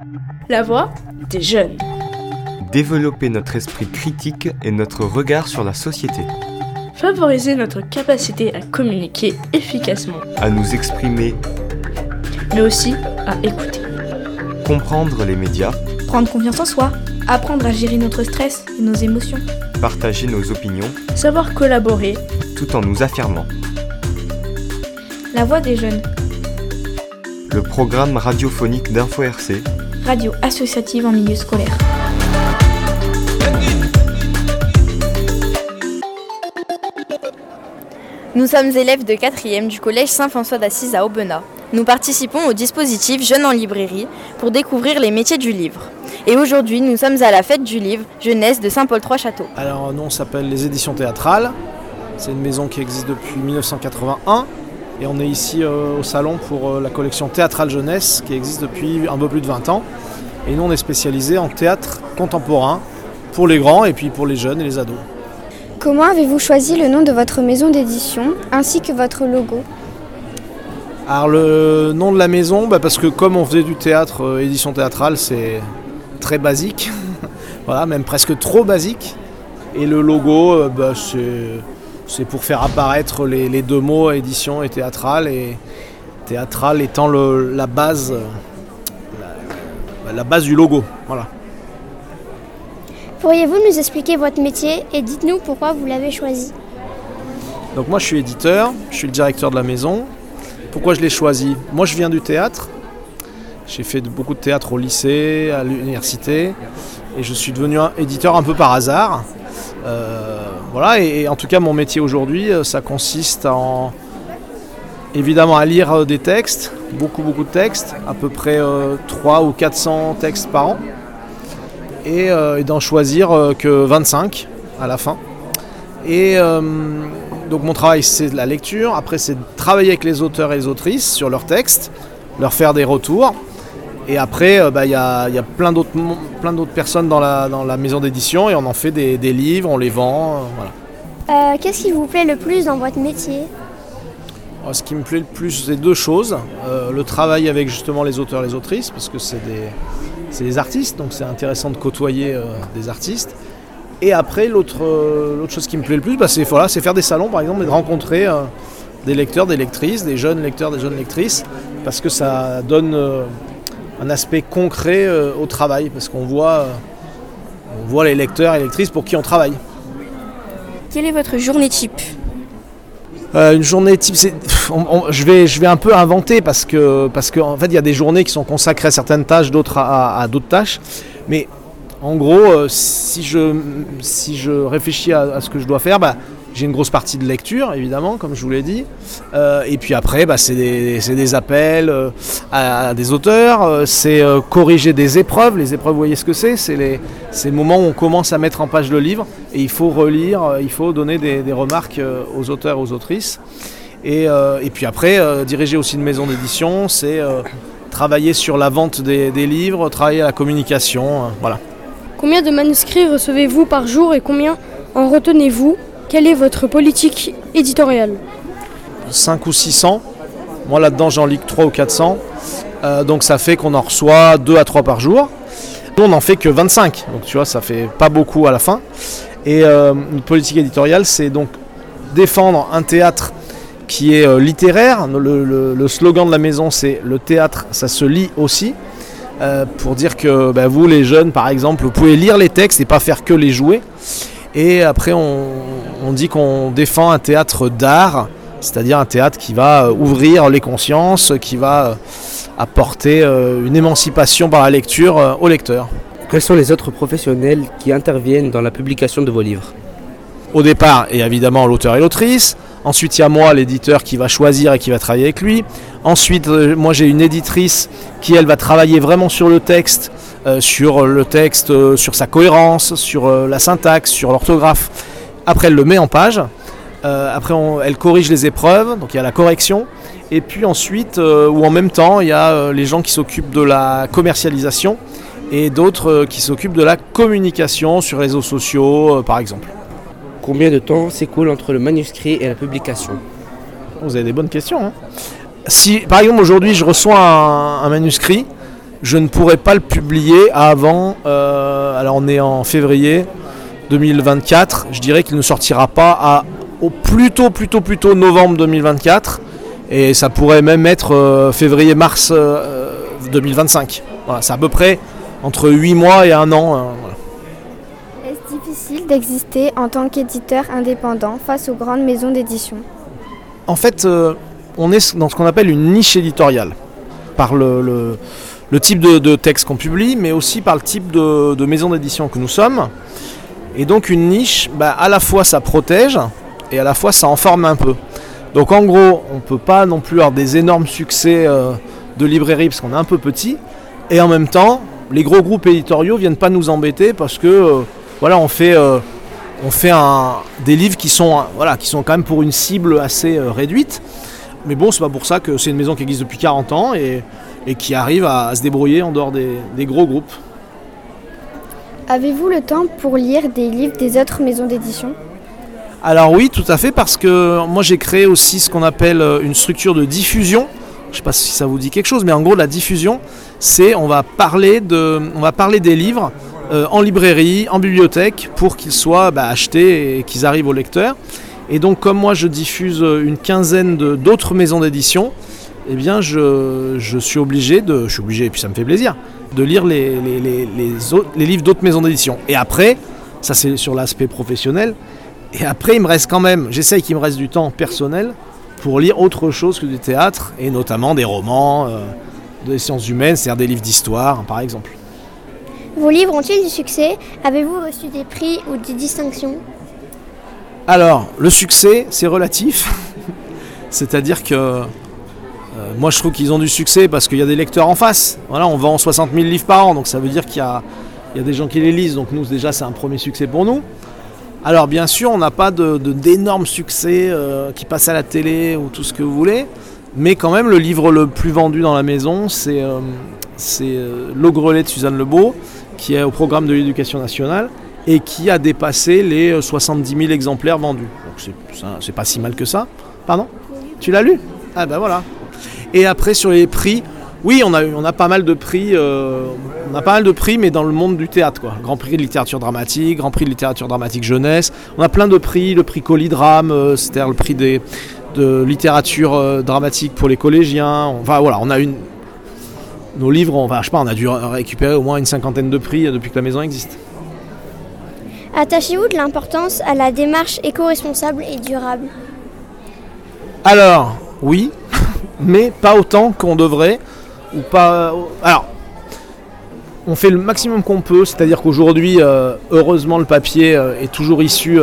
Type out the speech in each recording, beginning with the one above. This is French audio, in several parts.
La voix des jeunes. Développer notre esprit critique et notre regard sur la société. Favoriser notre capacité à communiquer efficacement. À nous exprimer. Mais aussi à écouter. Comprendre les médias. Prendre confiance en soi. Apprendre à gérer notre stress et nos émotions. Partager nos opinions. Savoir collaborer. Tout en nous affirmant. La voix des jeunes. Le programme radiophonique d'Info RC. Radio associative en milieu scolaire. Nous sommes élèves de 4e du collège Saint-François d'Assise à Aubenas. Nous participons au dispositif Jeunes en librairie pour découvrir les métiers du livre. Et aujourd'hui, nous sommes à la fête du livre jeunesse de Saint-Paul-3-Château. Alors nous, on s'appelle les Éditions Théâtrales. C'est une maison qui existe depuis 1981. Et on est ici au salon pour la collection Théâtrale Jeunesse qui existe depuis un peu plus de 20 ans. Et nous, on est spécialisé en théâtre contemporain pour les grands et puis pour les jeunes et les ados. Comment avez-vous choisi le nom de votre maison d'édition ainsi que votre logo ? Alors le nom de la maison, parce que comme on faisait du théâtre, édition théâtrale, c'est très basique, voilà, même presque trop basique. Et le logo, c'est pour faire apparaître les deux mots, édition et théâtrale étant la base du logo. Voilà. Pourriez-vous nous expliquer votre métier et dites-nous pourquoi vous l'avez choisi ? Donc moi je suis éditeur, je suis le directeur de la maison. Pourquoi je l'ai choisi ? Moi je viens du théâtre. J'ai fait beaucoup de théâtre au lycée, à l'université. Et je suis devenu éditeur un peu par hasard. Voilà, et en tout cas mon métier aujourd'hui, ça consiste évidemment à lire des textes, beaucoup de textes, à peu près 300 ou 400 textes par an. Et d'en choisir que 25 à la fin. Et donc mon travail c'est de la lecture, après c'est de travailler avec les auteurs et les autrices sur leurs textes, leur faire des retours. Et après y a plein d'autres personnes dans la maison d'édition et on en fait des livres, on les vend. Voilà. Qu'est-ce qui vous plaît le plus dans votre métier ? Alors, ce qui me plaît le plus, c'est deux choses. Le travail avec justement les auteurs et les autrices, parce que c'est des artistes, donc c'est intéressant de côtoyer des artistes. Et après, l'autre chose qui me plaît le plus, c'est faire des salons par exemple, et de rencontrer des lecteurs, des lectrices, des jeunes lecteurs, des jeunes lectrices, parce que ça donne un aspect concret au travail, parce qu'on voit les lecteurs et lectrices pour qui on travaille. Quelle est votre journée type ? Une journée type, je vais un peu inventer parce que en fait il y a des journées qui sont consacrées à certaines tâches, d'autres à d'autres tâches. Mais en gros, si je réfléchis à ce que je dois faire, j'ai une grosse partie de lecture évidemment, comme je vous l'ai dit. Et puis après, c'est des appels à des auteurs, c'est corriger des épreuves. Les épreuves, vous voyez ce que c'est les moments où on commence à mettre en page le livre et il faut relire, il faut donner des remarques aux auteurs et aux autrices. Et puis après, diriger aussi une maison d'édition, c'est travailler sur la vente des livres, travailler à la communication, voilà. Combien de manuscrits recevez-vous par jour et combien en retenez-vous ? Quelle est votre politique éditoriale ? 5 ou 600. Moi là-dedans j'en lis que 3 ou 400. Donc ça fait qu'on en reçoit 2 à 3 par jour. Nous on n'en fait que 25. Donc tu vois, ça fait pas beaucoup à la fin. Et une politique éditoriale, c'est donc défendre un théâtre qui est littéraire. Le slogan de la maison, c'est « Le théâtre, ça se lit aussi ». Pour dire que vous les jeunes par exemple, vous pouvez lire les textes et pas faire que les jouer. Et après on dit qu'on défend un théâtre d'art, c'est-à-dire un théâtre qui va ouvrir les consciences, qui va apporter une émancipation par la lecture aux lecteurs. Quels sont les autres professionnels qui interviennent dans la publication de vos livres ? Au départ, il y a évidemment l'auteur et l'autrice. Ensuite, il y a moi, l'éditeur, qui va choisir et qui va travailler avec lui. Ensuite, moi, j'ai une éditrice qui, elle, va travailler vraiment sur le texte, sur sa cohérence, sur la syntaxe, sur l'orthographe. Après, elle le met en page. Après, elle corrige les épreuves, donc il y a la correction. Et puis ensuite, ou en même temps, il y a les gens qui s'occupent de la commercialisation et d'autres qui s'occupent de la communication sur les réseaux sociaux, par exemple. Combien de temps s'écoule entre le manuscrit et la publication ? Vous avez des bonnes questions. Si, par exemple, aujourd'hui, je reçois un manuscrit, je ne pourrai pas le publier avant, alors on est en février 2024, je dirais qu'il ne sortira pas au plus tôt novembre 2024, et ça pourrait même être février-mars 2025. Voilà, c'est à peu près entre 8 mois et 1 an. Voilà. Est-ce difficile d'exister en tant qu'éditeur indépendant face aux grandes maisons d'édition ? En fait, on est dans ce qu'on appelle une niche éditoriale, par le type de texte qu'on publie, mais aussi par le type de maison d'édition que nous sommes. Et donc une niche, à la fois ça protège, et à la fois ça en forme un peu. Donc en gros, on ne peut pas non plus avoir des énormes succès de librairie, parce qu'on est un peu petit, et en même temps, les gros groupes éditoriaux viennent pas nous embêter, parce que on fait des livres qui sont quand même pour une cible assez réduite. Mais bon, c'est pas pour ça que c'est une maison qui existe depuis 40 ans et qui arrive à se débrouiller en dehors des gros groupes. Avez-vous le temps pour lire des livres des autres maisons d'édition ? Alors oui, tout à fait, parce que moi j'ai créé aussi ce qu'on appelle une structure de diffusion. Je ne sais pas si ça vous dit quelque chose, mais en gros la diffusion, c'est on va parler des livres en librairie, en bibliothèque, pour qu'ils soient achetés et qu'ils arrivent au lecteur. Et donc comme moi je diffuse une quinzaine d'autres maisons d'édition, eh bien je suis obligé, et puis ça me fait plaisir, de lire les livres d'autres maisons d'édition. Et après, ça c'est sur l'aspect professionnel, et après il me reste quand même, j'essaye qu'il me reste du temps personnel pour lire autre chose que du théâtre, et notamment des romans, des sciences humaines, c'est-à-dire des livres d'histoire par exemple. Vos livres ont-ils du succès ? Avez-vous reçu des prix ou des distinctions ? Alors, le succès, c'est relatif. C'est-à-dire que moi, je trouve qu'ils ont du succès parce qu'il y a des lecteurs en face. Voilà, on vend 60 000 livres par an, donc ça veut dire qu'il y a des gens qui les lisent. Donc nous, déjà, c'est un premier succès pour nous. Alors, bien sûr, on n'a pas d'énormes succès qui passent à la télé ou tout ce que vous voulez. Mais quand même, le livre le plus vendu dans la maison, c'est L'Ogrelet de Suzanne Lebeau, qui est au programme de l'Éducation nationale et qui a dépassé les 70 000 exemplaires vendus. Donc c'est pas si mal que ça. Pardon ? Tu l'as lu ? Ah ben voilà. Et après sur les prix, oui, on a pas mal de prix. On a pas mal de prix, mais dans le monde du théâtre, quoi. Grand prix de littérature dramatique, Grand prix de littérature dramatique jeunesse. On a plein de prix, le prix Colidrame, c'est-à-dire le prix de littérature dramatique pour les collégiens. Enfin voilà, on a nos livres, on a dû récupérer au moins une 50aine de prix depuis que la maison existe. Attachez-vous de l'importance à la démarche éco-responsable et durable ? Alors, oui, mais pas autant qu'on devrait. Ou pas. Alors, on fait le maximum qu'on peut, c'est-à-dire qu'aujourd'hui, heureusement, le papier est toujours issu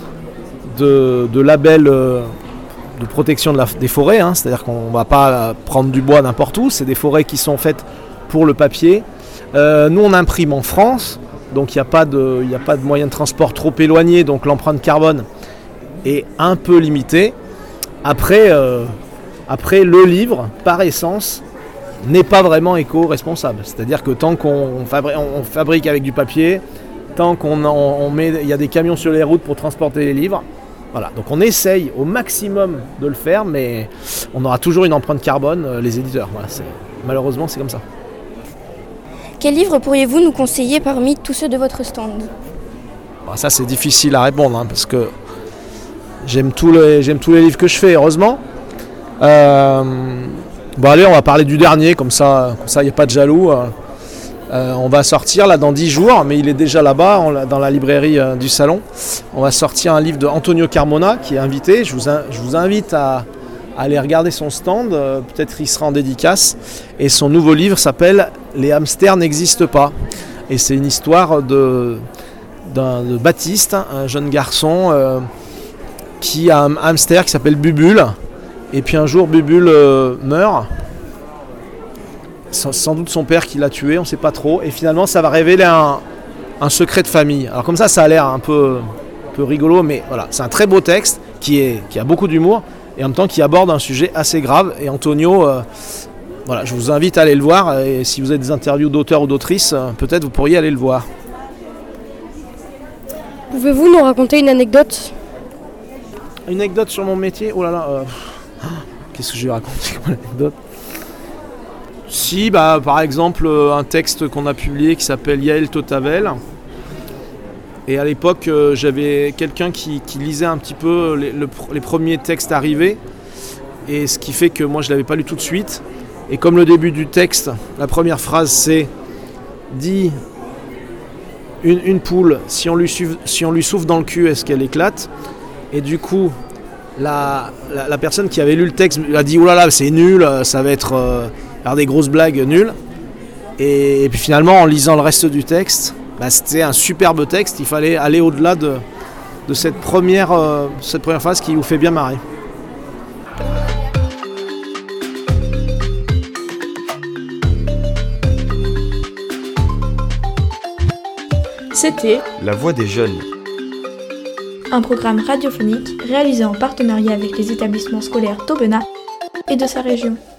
de labels de protection des forêts, hein, c'est-à-dire qu'on ne va pas prendre du bois n'importe où, c'est des forêts qui sont faites pour le papier. Nous, on imprime en France, donc il n'y a pas de moyen de transport trop éloigné, donc l'empreinte carbone est un peu limitée. Après, le livre, par essence, n'est pas vraiment éco-responsable. C'est-à-dire que tant qu'on fabrique avec du papier, tant il y a des camions sur les routes pour transporter les livres, voilà. Donc on essaye au maximum de le faire, mais on aura toujours une empreinte carbone, les éditeurs. Voilà, malheureusement, c'est comme ça. Quel livre pourriez-vous nous conseiller parmi tous ceux de votre stand ? Ça, c'est difficile à répondre, hein, parce que j'aime tous les livres que je fais, heureusement. Allez, on va parler du dernier, comme ça il n'y a pas de jaloux. On va sortir là dans 10 jours, mais il est déjà là-bas, dans la librairie du salon. On va sortir un livre de Antonio Carmona qui est invité. Je vous invite à aller regarder son stand, peut-être il sera en dédicace. Et son nouveau livre s'appelle « Les hamsters n'existent pas ». Et c'est une histoire de Baptiste, un jeune garçon qui a un hamster qui s'appelle Bubule. Et puis un jour, Bubule meurt. Sans doute son père qui l'a tué, on ne sait pas trop. Et finalement, ça va révéler un secret de famille. Alors comme ça a l'air un peu rigolo, mais voilà, c'est un très beau texte qui a beaucoup d'humour et en même temps qui aborde un sujet assez grave. Et Antonio, je vous invite à aller le voir. Et si vous avez des interviews d'auteurs ou d'autrices, peut-être vous pourriez aller le voir. Pouvez-vous nous raconter une anecdote ? Une anecdote sur mon métier ? Oh là là, qu'est-ce que je vais raconter comme anecdote ? Si, par exemple, un texte qu'on a publié qui s'appelle Yael Totavel. Et à l'époque, j'avais quelqu'un qui lisait un petit peu les premiers textes arrivés. Et ce qui fait que moi, je ne l'avais pas lu tout de suite. Et comme le début du texte, la première phrase, c'est « Dit une poule, si on lui souffle dans le cul, est-ce qu'elle éclate ?» Et du coup, la personne qui avait lu le texte a dit « Oh là là, c'est nul, ça va être des grosses blagues nulles. » Et puis finalement, en lisant le reste du texte, c'était un superbe texte. Il fallait aller au-delà de cette première phrase qui vous fait bien marrer. C'était La Voix des Jeunes, un programme radiophonique réalisé en partenariat avec les établissements scolaires d'Aubenas et de sa région.